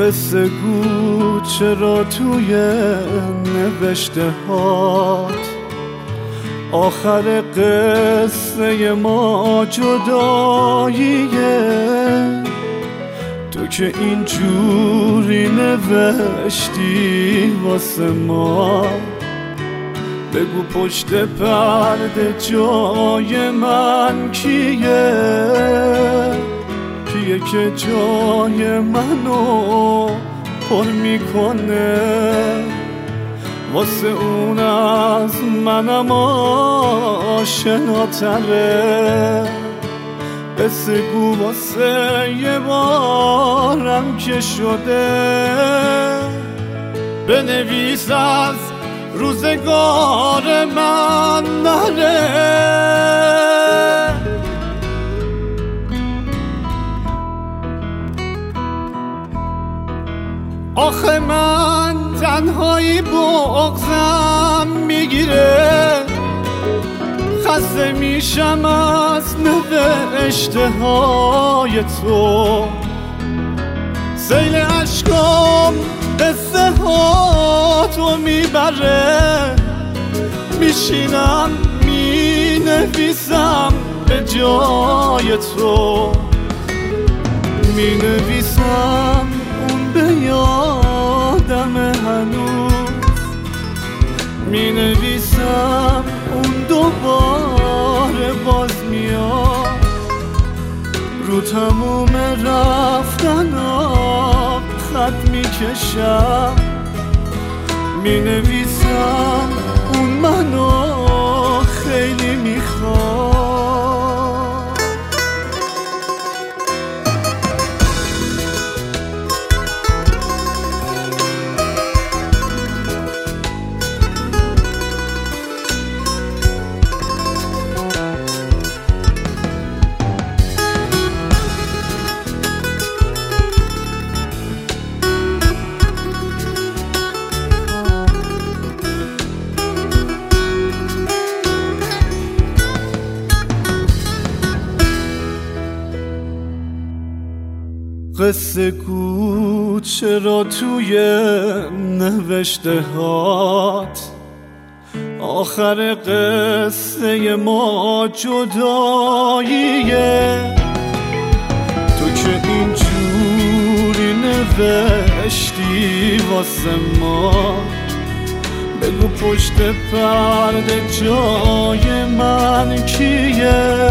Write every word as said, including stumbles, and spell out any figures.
قصه گو چرا توی نوشته هات آخر قصه ما جداییه؟ تو که اینجوری نوشتی واسه ما، بگو پشت پرده جای من کیه؟ کیه که جای منو پر میکنه؟ واسه اون از منم آشناتره. قصه گو واسه یه بارم که شده، بنویس از روزگار من نره. آخه من تنهایی بغضم میگیره، خسته میشم از نوشته های تو. سیل عشقام قصه ها تو میبره، میشینم مینویسم به جای تو. مینویسم اون به یادم هنوز، مینویسم اون دوباره باز میاد. رو تموم رفتنم خط میکشم، مینویسم اون منو خیلی میخواد. قصه گو چرا توی نوشته هات آخر قصه ما جداییه؟ تو که اینجوری نوشتی واسه ما، بگو پشت پرده جای من کیه؟